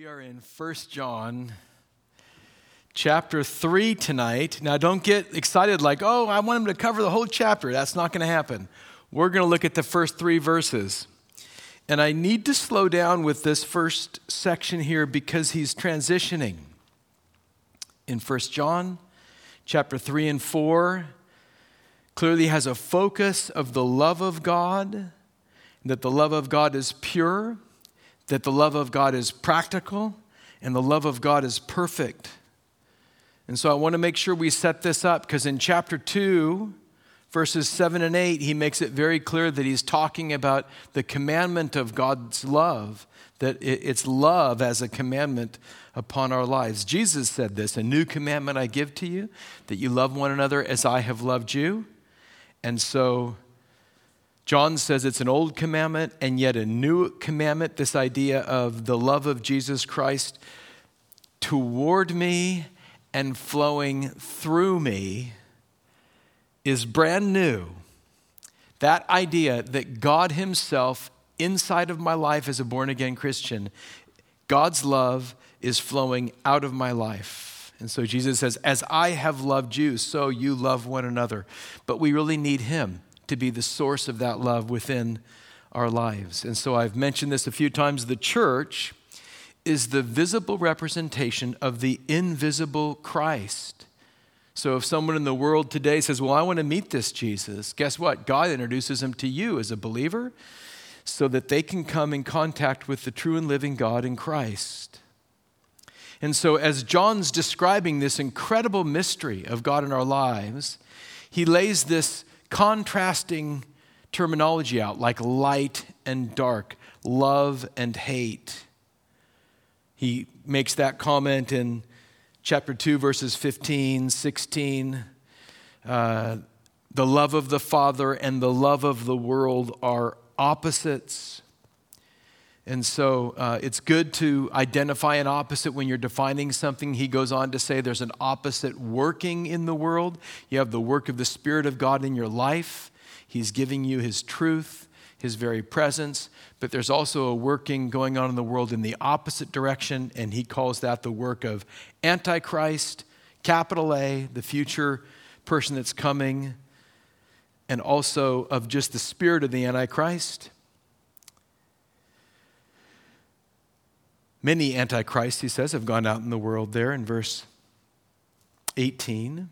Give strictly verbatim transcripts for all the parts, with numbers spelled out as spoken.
We are in First John chapter three tonight. Now don't get excited like, oh, I want him to cover the whole chapter. That's not going to happen. We're going to look at the first three verses. And I need to slow down with this first section here because he's transitioning. In First John chapter three and four, clearly has a focus of the love of God, that the love of God is pure, that the love of God is practical, and the love of God is perfect. And so I want to make sure we set this up because in chapter two, verses seven and eight, he makes it very clear that he's talking about the commandment of God's love, that it's love as a commandment upon our lives. Jesus said this, "A new commandment I give to you, that you love one another as I have loved you." And so John says it's an old commandment and yet a new commandment, this idea of the love of Jesus Christ toward me and flowing through me is brand new. That idea that God himself inside of my life as a born-again Christian, God's love is flowing out of my life. And so Jesus says, as I have loved you, so you love one another. But we really need him to be the source of that love within our lives. And so I've mentioned this a few times. The church is the visible representation of the invisible Christ. So if someone in the world today says, well, I want to meet this Jesus, guess what? God introduces him to you as a believer so that they can come in contact with the true and living God in Christ. And so as John's describing this incredible mystery of God in our lives, he lays this contrasting terminology out like light and dark, love and hate. He makes that comment in chapter two, verses fifteen, sixteen. Uh, the love of the Father and the love of the world are opposites. And so uh, it's good to identify an opposite when you're defining something. He goes on to say there's an opposite working in the world. You have the work of the Spirit of God in your life. He's giving you his truth, his very presence. But there's also a working going on in the world in the opposite direction, and he calls that the work of Antichrist, capital A, the future person that's coming, and also of just the spirit of the Antichrist. Many antichrists, he says, have gone out in the world there in verse eighteen.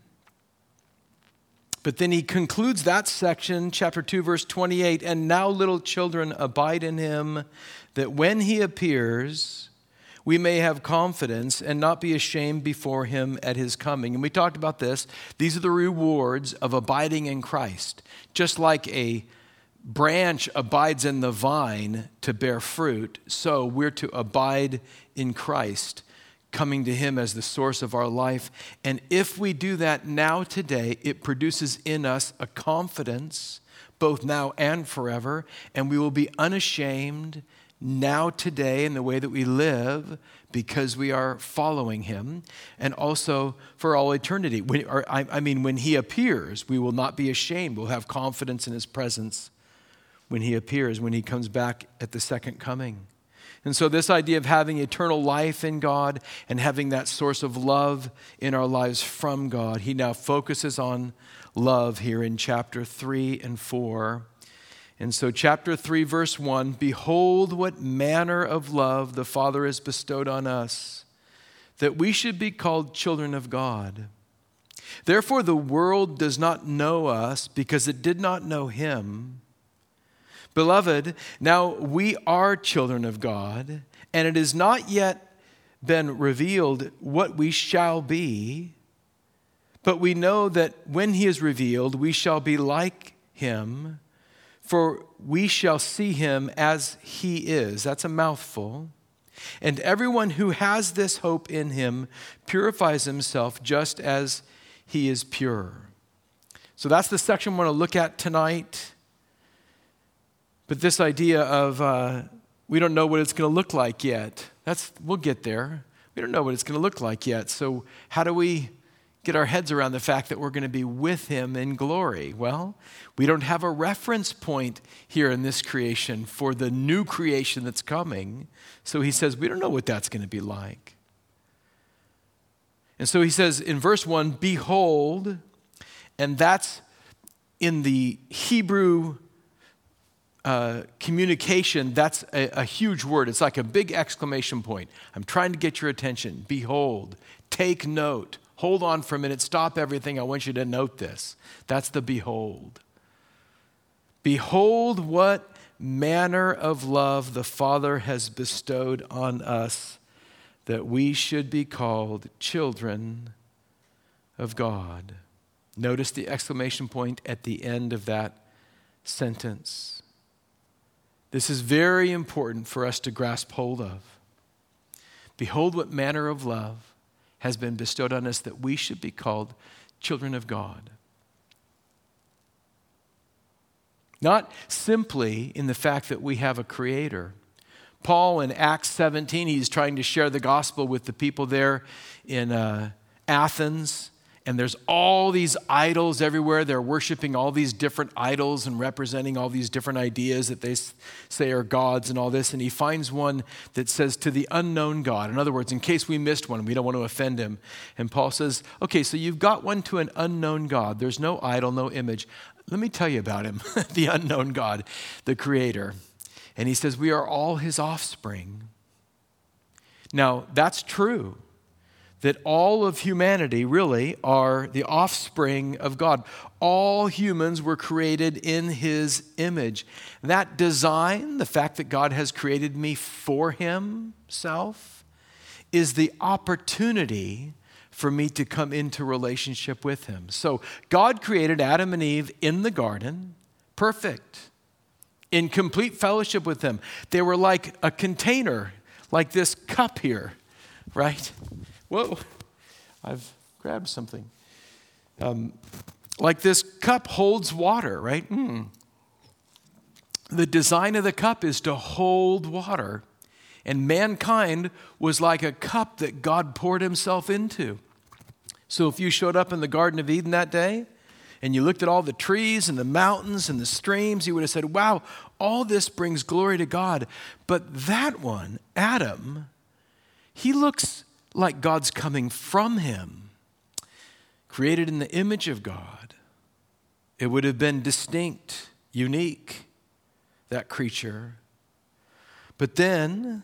But then he concludes that section, chapter two, verse twenty-eight, and now little children abide in him, that when he appears, we may have confidence and not be ashamed before him at his coming. And we talked about this. These are the rewards of abiding in Christ. Just like a branch abides in the vine to bear fruit, so we're to abide in Christ, coming to him as the source of our life. And if we do that now today, it produces in us a confidence, both now and forever, and we will be unashamed now today in the way that we live because we are following him, and also for all eternity. When, or, I, I mean, when he appears, we will not be ashamed. We'll have confidence in his presence when he appears, when he comes back at the second coming. And so this idea of having eternal life in God and having that source of love in our lives from God, he now focuses on love here in chapter three and four. And so chapter three, verse one, behold what manner of love the Father has bestowed on us, that we should be called children of God. Therefore the world does not know us because it did not know him. Beloved, now we are children of God, and it has not yet been revealed what we shall be, but we know that when he is revealed, we shall be like him, for we shall see him as he is. That's a mouthful. And everyone who has this hope in him purifies himself just as he is pure. So that's the section we're going to look at tonight. But this idea of uh, we don't know what it's going to look like yet. That's we'll get there. We don't know what it's going to look like yet. So how do we get our heads around the fact that we're going to be with him in glory? Well, we don't have a reference point here in this creation for the new creation that's coming. So he says, we don't know what that's going to be like. And so he says in verse one, behold, and that's in the Hebrew uh, communication, that's a, a huge word. It's like a big exclamation point. I'm trying to get your attention. Behold, take note. Hold on for a minute. Stop everything. I want you to note this. That's the behold. Behold what manner of love the Father has bestowed on us, that we should be called children of God. Notice the exclamation point at the end of that sentence. This is very important for us to grasp hold of. Behold what manner of love has been bestowed on us, that we should be called children of God. Not simply in the fact that we have a creator. Paul in Acts seventeen, he's trying to share the gospel with the people there in uh, Athens. And there's all these idols everywhere. They're worshiping all these different idols and representing all these different ideas that they say are gods and all this. And he finds one that says to the unknown God. In other words, in case we missed one, we don't want to offend him. And Paul says, okay, so you've got one to an unknown God. There's no idol, no image. Let me tell you about him, the unknown God, the creator. And he says, we are all his offspring. Now, that's true. That all of humanity really are the offspring of God. All humans were created in his image. That design, the fact that God has created me for himself, is the opportunity for me to come into relationship with him. So God created Adam and Eve in the garden, perfect, in complete fellowship with him. They were like a container, like this cup here, right? Whoa, I've grabbed something. Um, like this cup holds water, right? Mm. The design of the cup is to hold water. And mankind was like a cup that God poured himself into. So if you showed up in the Garden of Eden that day and you looked at all the trees and the mountains and the streams, you would have said, wow, all this brings glory to God. But that one, Adam, he looks like God's coming from him, created in the image of God. It would have been distinct, unique, that creature. But then,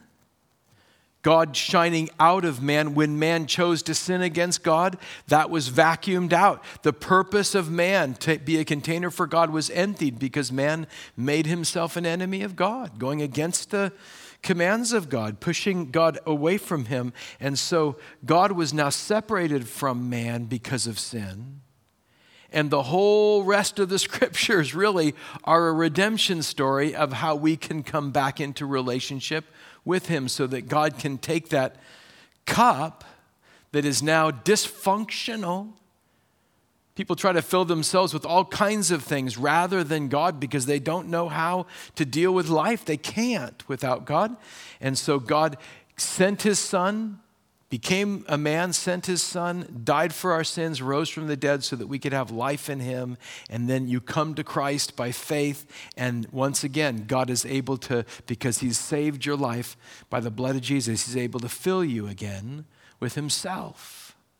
God shining out of man, when man chose to sin against God, that was vacuumed out. The purpose of man to be a container for God was emptied because man made himself an enemy of God, going against the commands of God, pushing God away from him. And so God was now separated from man because of sin. And the whole rest of the scriptures really are a redemption story of how we can come back into relationship with him so that God can take that cup that is now dysfunctional. People try to fill themselves with all kinds of things rather than God because they don't know how to deal with life. They can't without God. And so God sent his son, became a man, sent his son, died for our sins, rose from the dead so that we could have life in him. And then you come to Christ by faith. And once again, God is able to, because he's saved your life by the blood of Jesus, he's able to fill you again with himself.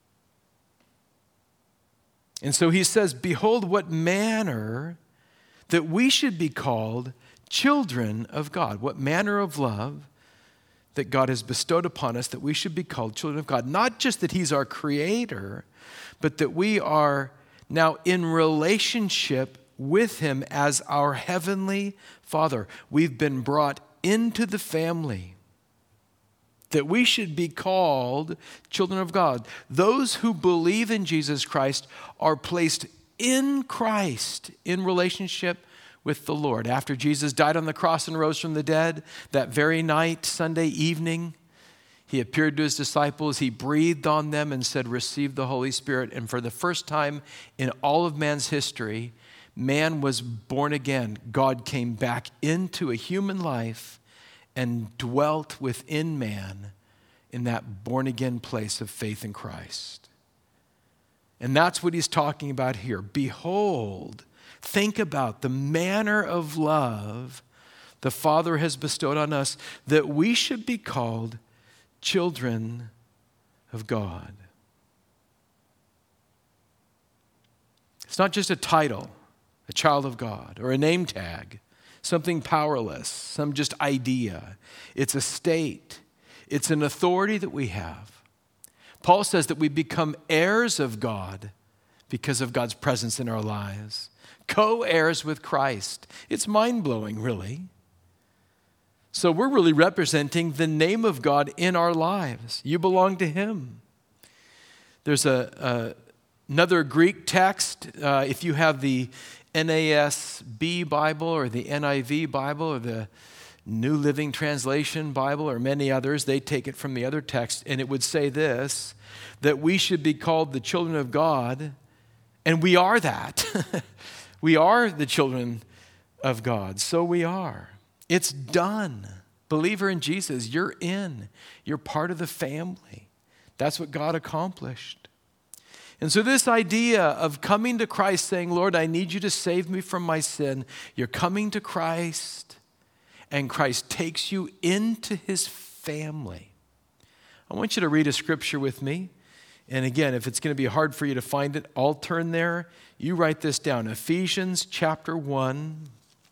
And so he says, behold what manner that we should be called children of God. What manner of love that God has bestowed upon us that we should be called children of God. Not just that he's our creator, but that we are now in relationship with him as our heavenly Father. We've been brought into the family. That we should be called children of God. Those who believe in Jesus Christ are placed in Christ in relationship with the Lord. After Jesus died on the cross and rose from the dead, that very night, Sunday evening, he appeared to his disciples. He breathed on them and said, receive the Holy Spirit. And for the first time in all of man's history, man was born again. God came back into a human life and dwelt within man in that born-again place of faith in Christ. And that's what he's talking about here. Behold, think about the manner of love the Father has bestowed on us, that we should be called children of God. It's not just a title, a child of God, or a name tag, something powerless, some just idea. It's a state. It's an authority that we have. Paul says that we become heirs of God because of God's presence in our lives, co-heirs with Christ. It's mind-blowing, really. So we're really representing the name of God in our lives. You belong to him. There's a, a another Greek text. Uh, if you have the N A S B Bible or the N I V Bible or the New Living Translation Bible or many others, they take it from the other text, and it would say this, that we should be called the children of God, and we are that. We are the children of God, so we are. It's done. Believer in Jesus, you're in. You're part of the family. That's what God accomplished. And so this idea of coming to Christ saying, Lord, I need you to save me from my sin. You're coming to Christ, and Christ takes you into his family. I want you to read a scripture with me. And again, if it's going to be hard for you to find it, I'll turn there. You write this down. Ephesians chapter one.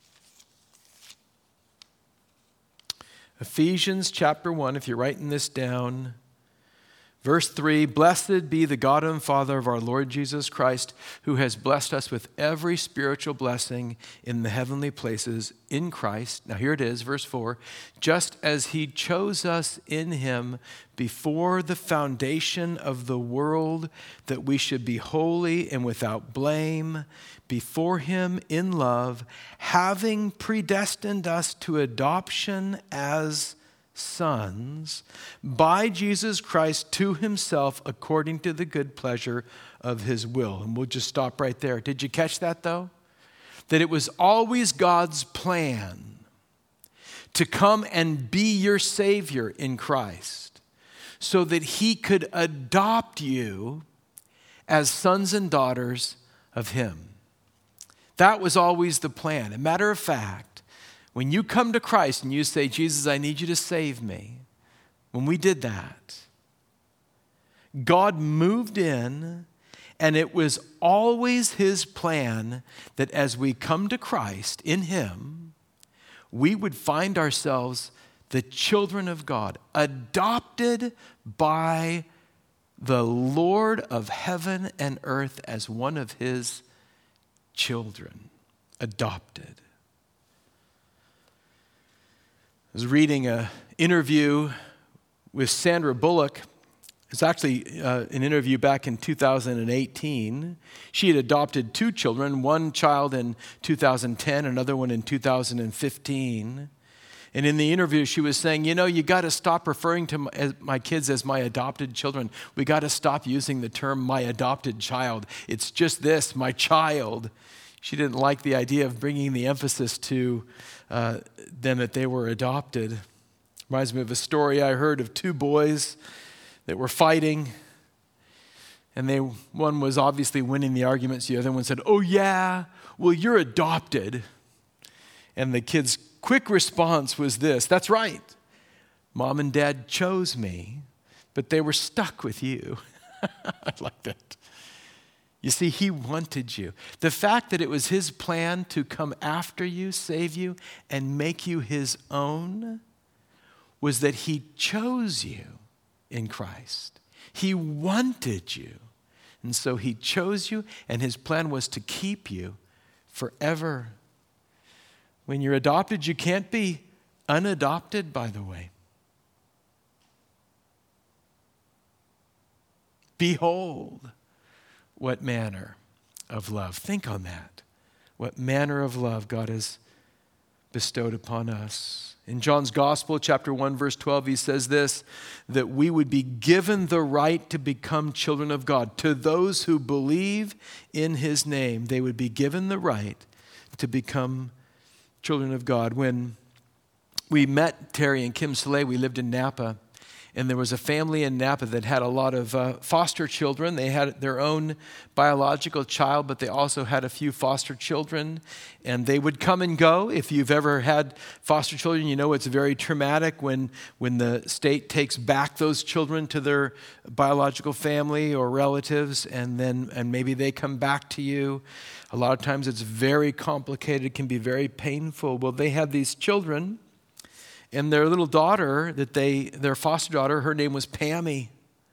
Ephesians chapter one, if you're writing this down. Verse three, blessed be the God and Father of our Lord Jesus Christ, who has blessed us with every spiritual blessing in the heavenly places in Christ. Now here it is, verse four, just as he chose us in him before the foundation of the world, that we should be holy and without blame before him in love, having predestined us to adoption as sons by Jesus Christ to himself according to the good pleasure of his will. And we'll just stop right there. Did you catch that though? That it was always God's plan to come and be your Savior in Christ so that he could adopt you as sons and daughters of him. That was always the plan. As a matter of fact, when you come to Christ and you say, Jesus, I need you to save me, when we did that, God moved in, and it was always his plan that as we come to Christ in him, we would find ourselves the children of God, adopted by the Lord of heaven and earth as one of his children, adopted. I was reading an interview with Sandra Bullock. It's actually uh, an interview back in two thousand eighteen. She had adopted two children, one child in two thousand ten, another one in two thousand fifteen. And in the interview, she was saying, you know, you got to stop referring to my, as, my kids as my adopted children. We got to stop using the term my adopted child. It's just this, my child. She didn't like the idea of bringing the emphasis to uh, them that they were adopted. Reminds me of a story I heard of two boys that were fighting, and they one was obviously winning the arguments. The other one said, oh yeah, well you're adopted. And the kid's quick response was this, that's right, Mom and Dad chose me, but they were stuck with you. I like that. You see, he wanted you. The fact that it was his plan to come after you, save you, and make you his own was that he chose you in Christ. He wanted you. And so he chose you, and his plan was to keep you forever. When you're adopted, you can't be unadopted, by the way. Behold, what manner of love. Think on that. What manner of love God has bestowed upon us. In John's Gospel, chapter one, verse twelve, he says this, that we would be given the right to become children of God. To those who believe in his name, they would be given the right to become children of God. When we met Terry and Kim Soleil, we lived in Napa, And there was a family in Napa that had a lot of uh, foster children. They had their own biological child, but they also had a few foster children. And they would come and go. If you've ever had foster children, you know it's very traumatic when, when the state takes back those children to their biological family or relatives, and then and maybe they come back to you. A lot of times it's very complicated. It can be very painful. Well, they had these children. And their little daughter, that they, their foster daughter, her name was Pammy.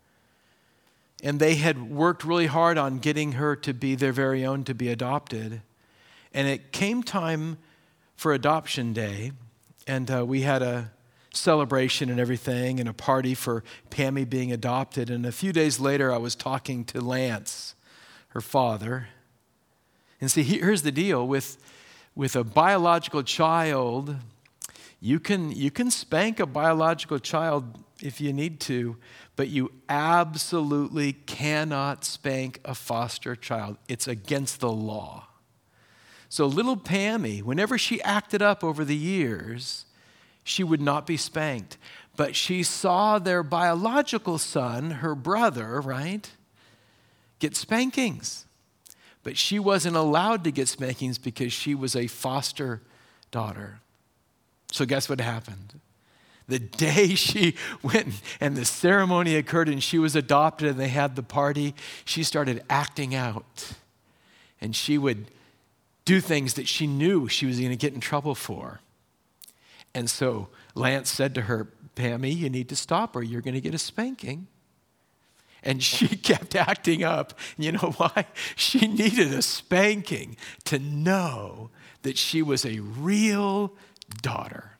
And they had worked really hard on getting her to be their very own, to be adopted. And it came time for adoption day. And uh, we had a celebration and everything and a party for Pammy being adopted. And a few days later, I was talking to Lance, her father. And see, here's the deal. With, with a biological child, You can, you can spank a biological child if you need to, but you absolutely cannot spank a foster child. It's against the law. So little Pammy, whenever she acted up over the years, she would not be spanked. But she saw their biological son, her brother, right, get spankings. But she wasn't allowed to get spankings because she was a foster daughter. So guess what happened? The day she went and the ceremony occurred and she was adopted and they had the party, she started acting out. And she would do things that she knew she was going to get in trouble for. And so Lance said to her, Pammy, you need to stop or you're going to get a spanking. And she kept acting up. You know why? She needed a spanking to know that she was a real daughter.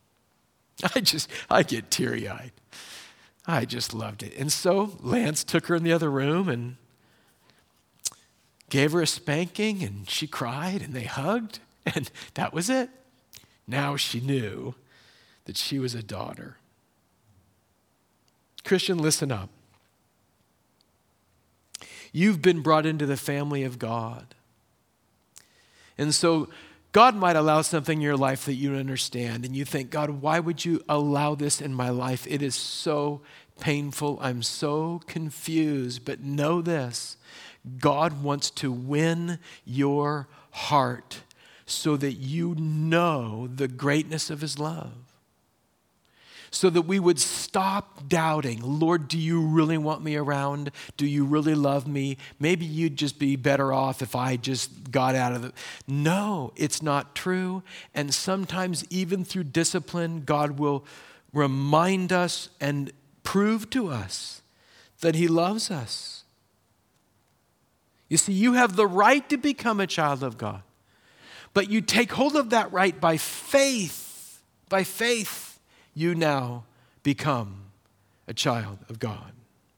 I just, I get teary-eyed. I just loved it. And so Lance took her in the other room and gave her a spanking, and she cried, and they hugged, and that was it. Now she knew that she was a daughter. Christian, listen up. You've been brought into the family of God. And so God might allow something in your life that you don't understand, and you think, God, why would you allow this in my life? It is so painful. I'm so confused. But know this, God wants to win your heart so that you know the greatness of his love. So that we would stop doubting, Lord, do you really want me around? Do you really love me? Maybe you'd just be better off if I just got out of it. No, it's not true. And sometimes even through discipline, God will remind us and prove to us that he loves us. You see, you have the right to become a child of God, but you take hold of that right by faith, by faith. You now become a child of God.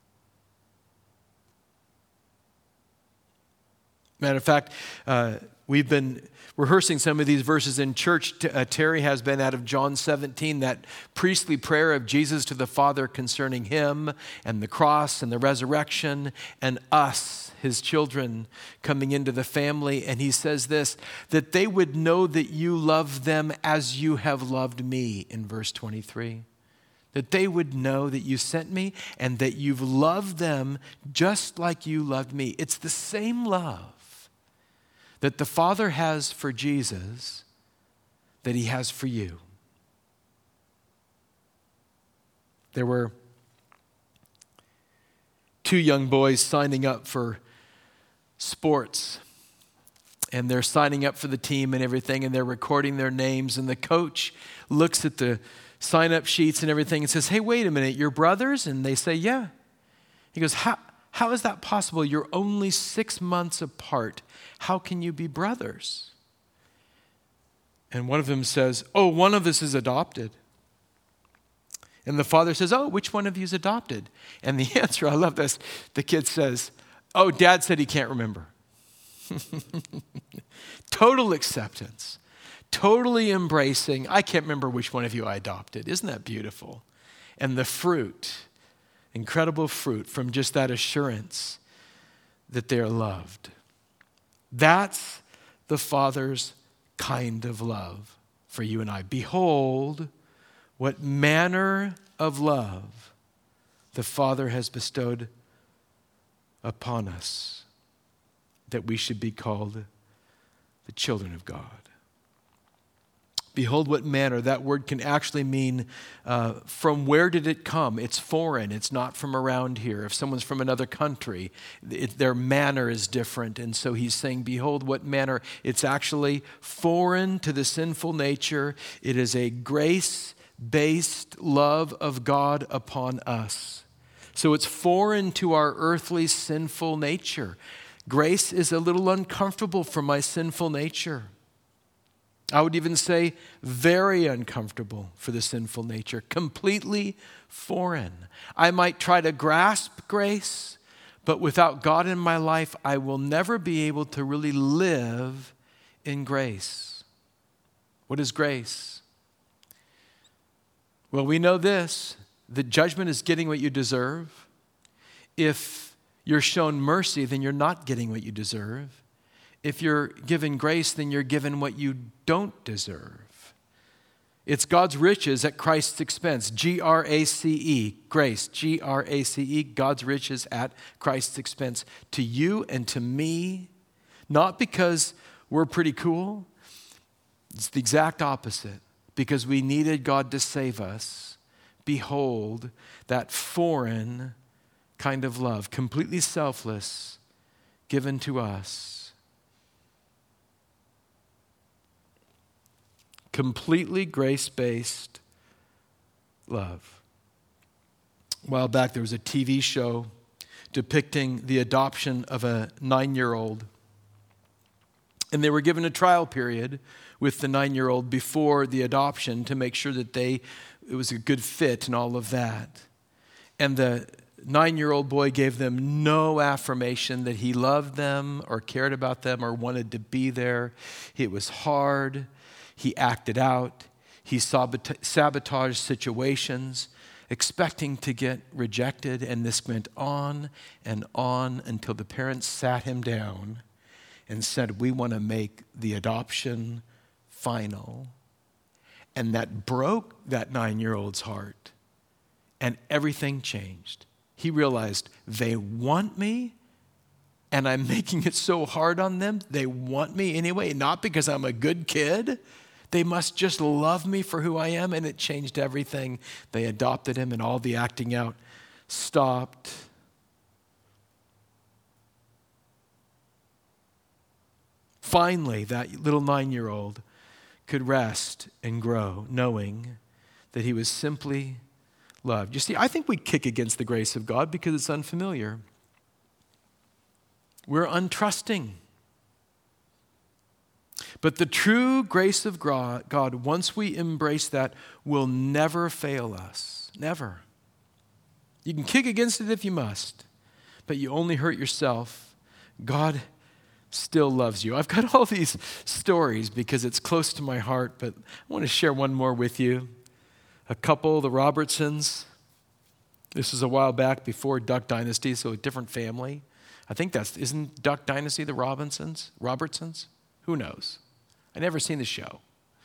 Matter of fact, uh, we've been rehearsing some of these verses in church. T- uh, Terry has been out of John seventeen, that priestly prayer of Jesus to the Father concerning him and the cross and the resurrection and us, his children, coming into the family. And he says this, that they would know that you love them as you have loved me, in verse twenty-three. That they would know that you sent me and that you've loved them just like you loved me. It's the same love that the Father has for Jesus that he has for you. There were two young boys signing up for sports, and they're signing up for the team and everything, and they're recording their names, and the coach looks at the sign-up sheets and everything and says, hey, wait a minute, you're brothers? And they say, yeah. He goes, how, how is that possible? You're only six months apart. How can you be brothers? And one of them says, oh, one of us is adopted. And the father says, oh, which one of you is adopted? And the answer, I love this, the kid says, oh, Dad said he can't remember. Total acceptance. Totally embracing. I can't remember which one of you I adopted. Isn't that beautiful? And the fruit, incredible fruit from just that assurance that they're loved. That's the Father's kind of love for you and I. Behold, what manner of love the Father has bestowed upon us, that we should be called the children of God. Behold what manner. That word can actually mean uh, from where did it come? It's foreign. It's not from around here. If someone's from another country, it, their manner is different. And so he's saying, behold what manner. It's actually foreign to the sinful nature. It is a grace-based love of God upon us. So it's foreign to our earthly sinful nature. Grace is a little uncomfortable for my sinful nature. I would even say very uncomfortable for the sinful nature, completely foreign. I might try to grasp grace, but without God in my life, I will never be able to really live in grace. What is grace? Well, we know this, that judgment is getting what you deserve. If you're shown mercy, then you're not getting what you deserve. If you're given grace, then you're given what you don't deserve. It's God's riches at Christ's expense. G R A C E, grace, G R A C E, God's riches at Christ's expense. To you and to me, not because we're pretty cool. It's the exact opposite. Because we needed God to save us. Behold, that foreign kind of love, completely selfless, given to us. Completely grace-based love. A while back, there was a T V show depicting the adoption of a nine-year-old. And they were given a trial period with the nine-year-old before the adoption to make sure that they it was a good fit and all of that. And the nine-year-old boy gave them no affirmation that he loved them or cared about them or wanted to be there. It was hard. He acted out. He sabotaged situations, expecting to get rejected. And this went on and on until the parents sat him down and said, we want to make the adoption final. And that broke that nine-year-old's heart. And everything changed. He realized they want me, and I'm making it so hard on them. They want me anyway, not because I'm a good kid. They must just love me for who I am, and it changed everything. They adopted him, and all the acting out stopped. Finally, that little nine-year-old could rest and grow, knowing that he was simply loved. You see, I think we kick against the grace of God because it's unfamiliar. We're untrusting. But the true grace of God, once we embrace that, will never fail us. Never. You can kick against it if you must, but you only hurt yourself. God still loves you. I've got all these stories because it's close to my heart, but I want to share one more with you. A couple, the Robertsons. This was a while back before Duck Dynasty, so a different family. I think that's, isn't Duck Dynasty the Robinsons? Robertsons? Who knows? I never seen the show.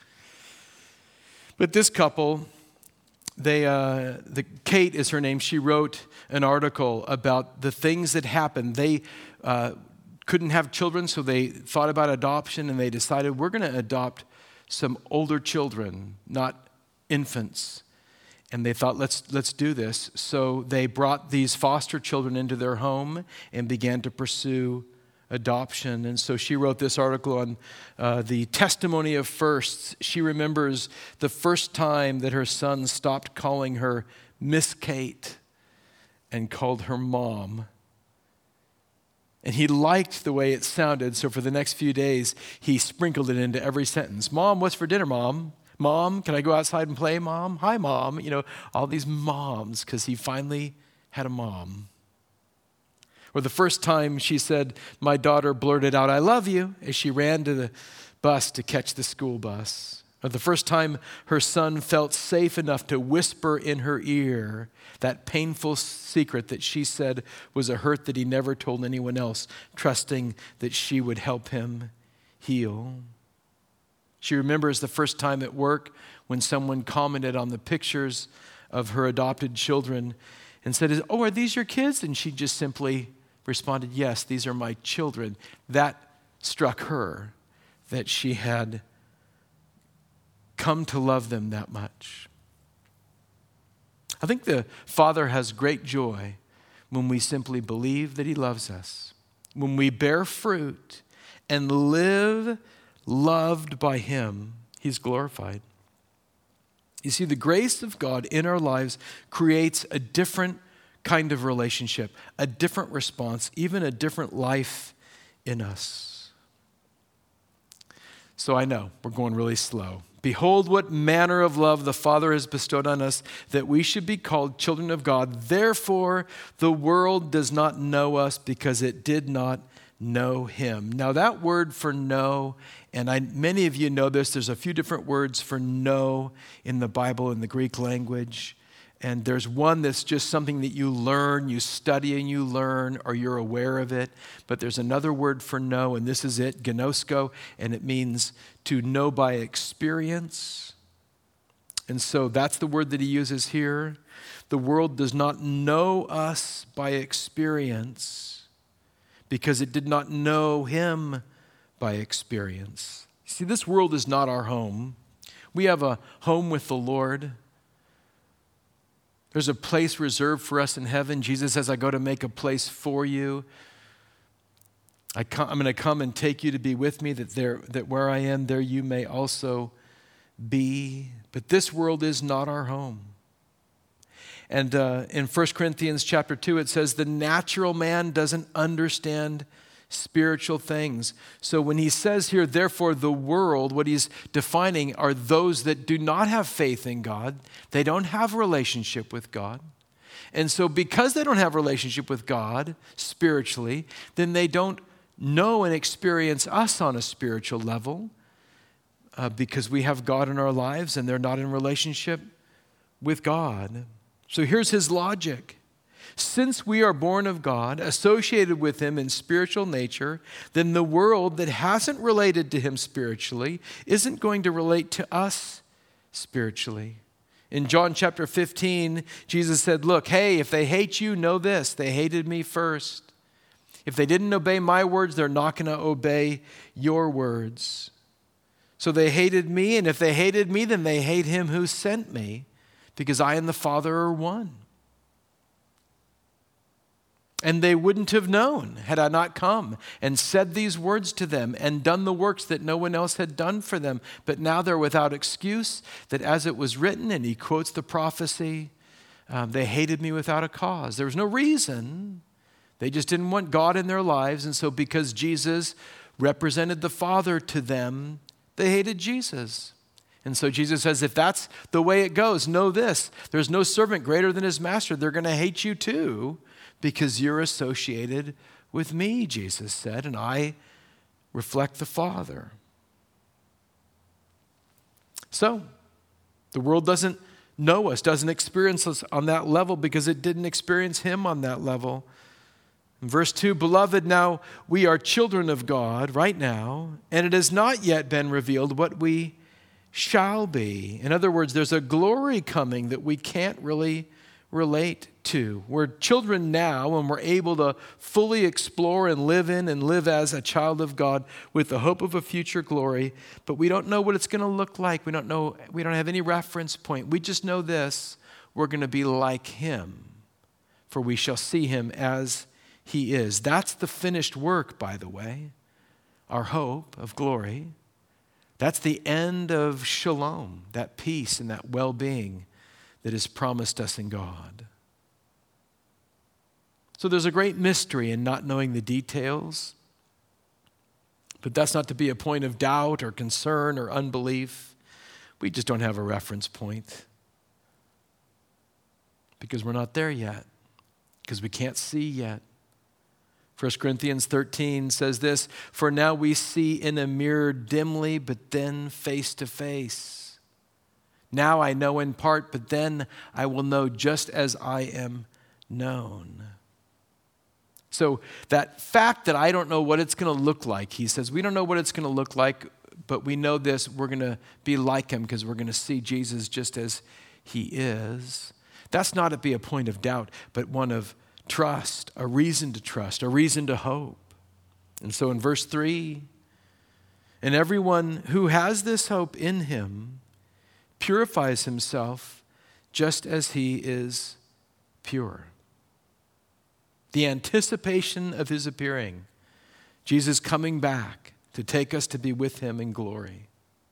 But this couple, they, uh, the Kate is her name. She wrote an article about the things that happened. They uh, couldn't have children, so they thought about adoption, and they decided we're going to adopt some older children, not infants. And they thought, let's let's do this. So they brought these foster children into their home and began to pursue adoption. And so she wrote this article on uh, the testimony of firsts. She remembers the first time that her son stopped calling her Miss Kate and called her Mom. And he liked the way it sounded, so for the next few days, he sprinkled it into every sentence. Mom, what's for dinner, Mom? Mom, can I go outside and play, Mom? Hi, Mom. You know, all these moms, because he finally had a mom. Or the first time she said, my daughter blurted out, I love you, as she ran to the bus to catch the school bus. Or the first time her son felt safe enough to whisper in her ear that painful secret that she said was a hurt that he never told anyone else, trusting that she would help him heal. She remembers the first time at work when someone commented on the pictures of her adopted children, and said, oh, are these your kids? And she just simply responded, yes, these are my children. That struck her, that she had come to love them that much. I think the Father has great joy when we simply believe that he loves us, when we bear fruit and live loved by him. He's glorified. You see, the grace of God in our lives creates a different kind of relationship, a different response, even a different life in us. So I know we're going really slow. Behold, what manner of love the Father has bestowed on us, that we should be called children of God. Therefore, the world does not know us because it did not know him. Now, that word for know, and I, many of you know this, there's a few different words for know in the Bible in the Greek language. And there's one that's just something that you learn, you study and you learn, or you're aware of it. But there's another word for know, and this is it, gnosko, and it means to know by experience. And so that's the word that he uses here. The world does not know us by experience because it did not know him by experience. See, this world is not our home. We have a home with the Lord. There's a place reserved for us in heaven. Jesus says, I go to make a place for you. I come, I'm going to come and take you to be with me, that there, that where I am, there you may also be. But this world is not our home. And uh, in First Corinthians chapter two, it says, the natural man doesn't understand spiritual things. So when he says here, therefore the world, what he's defining are those that do not have faith in God. They don't have a relationship with God. And so because they don't have a relationship with God spiritually, then they don't know and experience us on a spiritual level uh, because we have God in our lives and they're not in relationship with God. So here's his logic. Since we are born of God, associated with him in spiritual nature, then the world that hasn't related to him spiritually isn't going to relate to us spiritually. In John chapter fifteen, Jesus said, look, hey, if they hate you, know this, they hated me first. If they didn't obey my words, they're not going to obey your words. So they hated me, and if they hated me, then they hate him who sent me, because I and the Father are one. And they wouldn't have known had I not come and said these words to them and done the works that no one else had done for them. But now they're without excuse, that as it was written, and he quotes the prophecy, um, they hated me without a cause. There was no reason. They just didn't want God in their lives. And so because Jesus represented the Father to them, they hated Jesus. And so Jesus says, if that's the way it goes, know this, there's no servant greater than his master. They're going to hate you too, because you're associated with me, Jesus said, and I reflect the Father. So, the world doesn't know us, doesn't experience us on that level because it didn't experience him on that level. In verse two, beloved, now we are children of God right now, and it has not yet been revealed what we shall be. In other words, there's a glory coming that we can't really relate to. We're children now, and we're able to fully explore and live in and live as a child of God with the hope of a future glory, but we don't know what it's going to look like. We don't know, we don't have any reference point. We just know this, we're going to be like him, for we shall see him as he is. That's the finished work, by the way, our hope of glory. That's the end of shalom, that peace and that well-being that is promised us in God. So there's a great mystery in not knowing the details, but that's not to be a point of doubt or concern or unbelief. We just don't have a reference point because we're not there yet, because we can't see yet. First Corinthians thirteen says this, for now we see in a mirror dimly, but then face to face. Now I know in part, but then I will know just as I am known. So that fact that I don't know what it's going to look like, he says, we don't know what it's going to look like, but we know this, we're going to be like him because we're going to see Jesus just as he is. That's not to be a point of doubt, but one of trust, a reason to trust, a reason to hope. And so in verse three, and everyone who has this hope in him purifies himself just as he is pure. The anticipation of his appearing, Jesus coming back to take us to be with him in glory,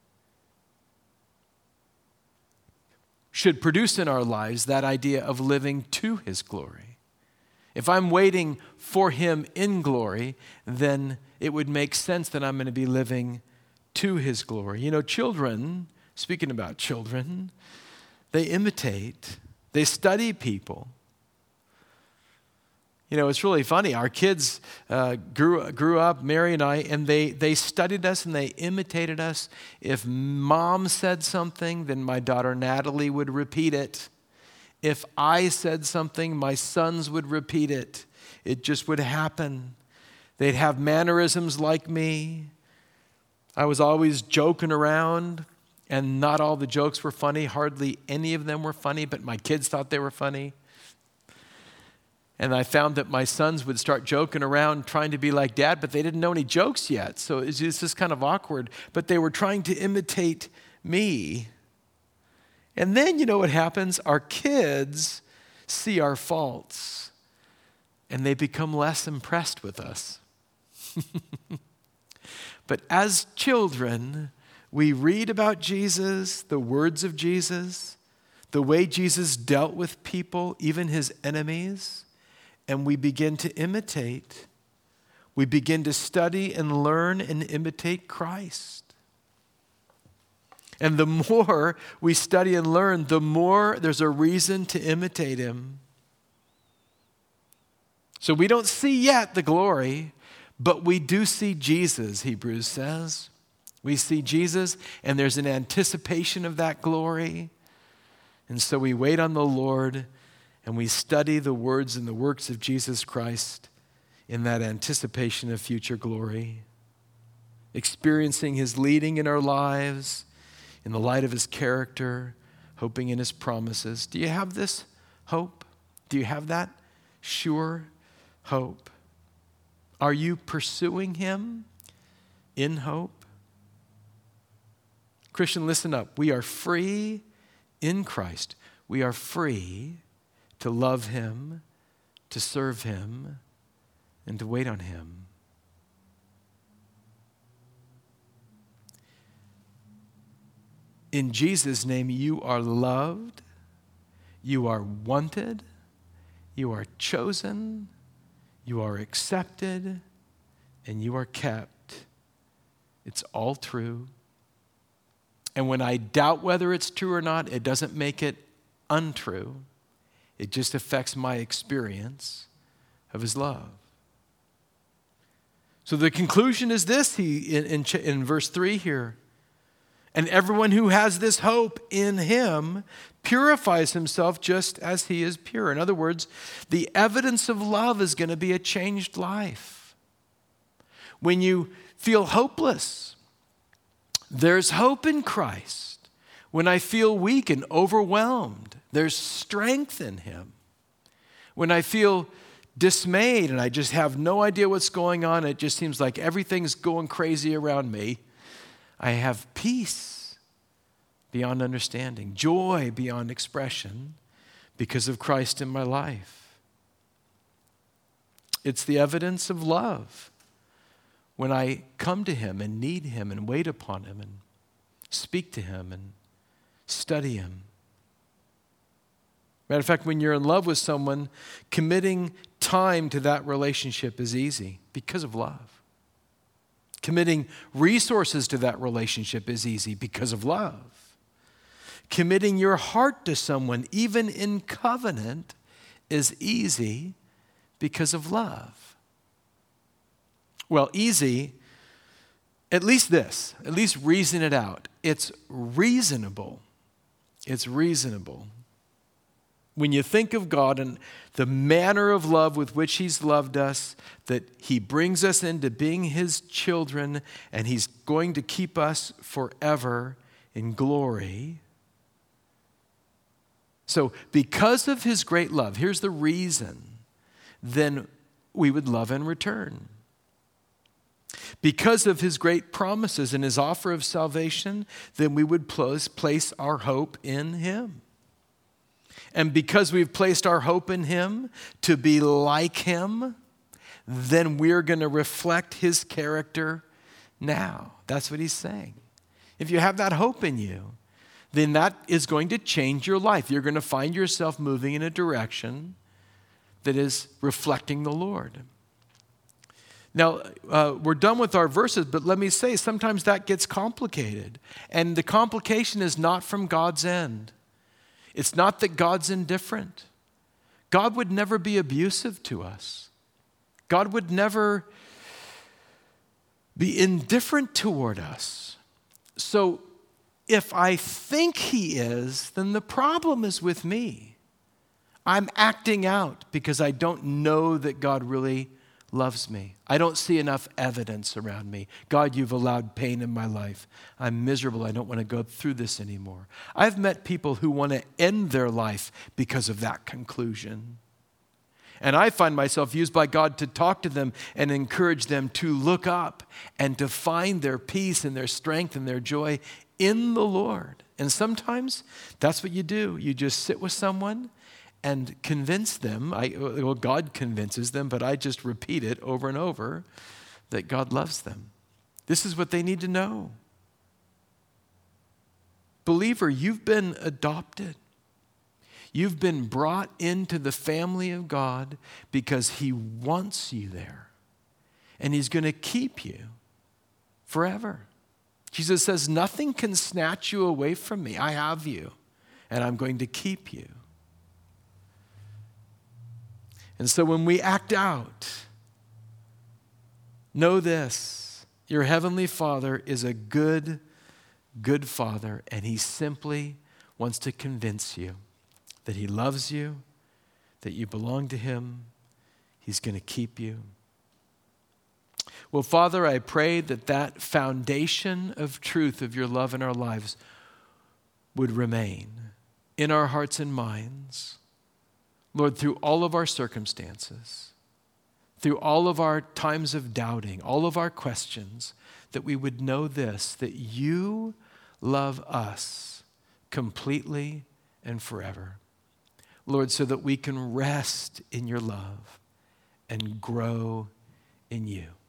should produce in our lives that idea of living to his glory. If I'm waiting for him in glory, then it would make sense that I'm going to be living to his glory. You know, children, speaking about children, they imitate, they study people. You know, it's really funny. Our kids uh, grew grew up, Mary and I, and they, they studied us and they imitated us. If mom said something, then my daughter Natalie would repeat it. If I said something, my sons would repeat it. It just would happen. They'd have mannerisms like me. I was always joking around, and not all the jokes were funny. Hardly any of them were funny, but my kids thought they were funny. And I found that my sons would start joking around trying to be like dad, but they didn't know any jokes yet. So it's just kind of awkward. But they were trying to imitate me. And then you know what happens? Our kids see our faults and they become less impressed with us. But as children, we read about Jesus, the words of Jesus, the way Jesus dealt with people, even his enemies, and we begin to imitate. We begin to study and learn and imitate Christ. And the more we study and learn, the more there's a reason to imitate him. So we don't see yet the glory, but we do see Jesus, Hebrews says. We see Jesus, and there's an anticipation of that glory. And so we wait on the Lord, and we study the words and the works of Jesus Christ in that anticipation of future glory, experiencing his leading in our lives in the light of his character, hoping in his promises. Do you have this hope? Do you have that sure hope? Are you pursuing him in hope? Christian, listen up. We are free in Christ. We are free to love him, to serve him, and to wait on him. In Jesus' name, you are loved, you are wanted, you are chosen, you are accepted, and you are kept. It's all true. And when I doubt whether it's true or not, it doesn't make it untrue. It just affects my experience of his love. So the conclusion is this he, in, in, in verse three here. And everyone who has this hope in him purifies himself just as he is pure. In other words, the evidence of love is going to be a changed life. When you feel hopeless, there's hope in Christ. When I feel weak and overwhelmed, there's strength in him. When I feel dismayed and I just have no idea what's going on, it just seems like everything's going crazy around me, I have peace beyond understanding, joy beyond expression because of Christ in my life. It's the evidence of love when I come to him and need him and wait upon him and speak to him and study him. Matter of fact, when you're in love with someone, committing time to that relationship is easy because of love. Committing resources to that relationship is easy because of love. Committing your heart to someone, even in covenant, is easy because of love. Well, easy, at least this, at least reason it out. It's reasonable. It's reasonable. When you think of God and the manner of love with which he's loved us, that he brings us into being his children and he's going to keep us forever in glory, So because of his great love, here's the reason, then we would love in return. Because of his great promises and his offer of salvation, then we would place our hope in him. And because we've placed our hope in him to be like him, then we're going to reflect his character now. That's what he's saying. If you have that hope in you, then that is going to change your life. You're going to find yourself moving in a direction that is reflecting the Lord. Now, uh, we're done with our verses, but let me say, sometimes that gets complicated. And the complication is not from God's end. It's not that God's indifferent. God would never be abusive to us. God would never be indifferent toward us. So if I think he is, then the problem is with me. I'm acting out because I don't know that God really loves me. I don't see enough evidence around me. God, you've allowed pain in my life. I'm miserable. I don't want to go through this anymore. I've met people who want to end their life because of that conclusion. And I find myself used by God to talk to them and encourage them to look up and to find their peace and their strength and their joy in the Lord. And sometimes that's what you do. You just sit with someone and convince them. I, well, God convinces them, but I just repeat it over and over that God loves them. This is what they need to know. Believer, you've been adopted. You've been brought into the family of God because he wants you there. And he's going to keep you forever. Jesus says, nothing can snatch you away from me. I have you, and I'm going to keep you. And so when we act out, know this, your heavenly Father is a good, good Father, and he simply wants to convince you that he loves you, that you belong to him, he's going to keep you. Well, Father, I pray that that foundation of truth of your love in our lives would remain in our hearts and minds. Lord, through all of our circumstances, through all of our times of doubting, all of our questions, that we would know this, that you love us completely and forever. Lord, so that we can rest in your love and grow in you.